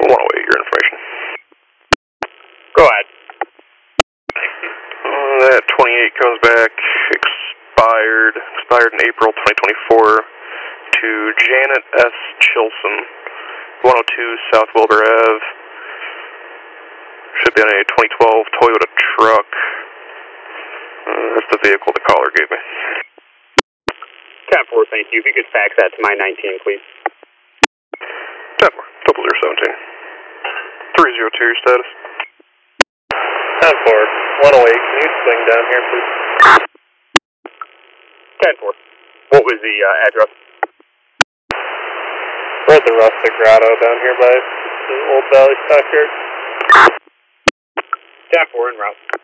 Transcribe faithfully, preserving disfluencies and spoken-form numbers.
one oh eight, your information. Go ahead. Uh, that twenty-eight comes back expired, expired in April twenty twenty-four to Janet S. Chilson, one oh two South Wilbur Avenue. Should be on a twenty twelve Toyota truck. Uh, that's the vehicle the caller gave me. ten four, thank you. If you could fax that to my nineteen, please. ten four, double zero seventeen. three zero two, your status. ten four, one oh eight, can you swing down here, please? ten four. What was the uh, address? We're at the Rustic Grotto down here by the Old Valley Stockyard. ten four, en route.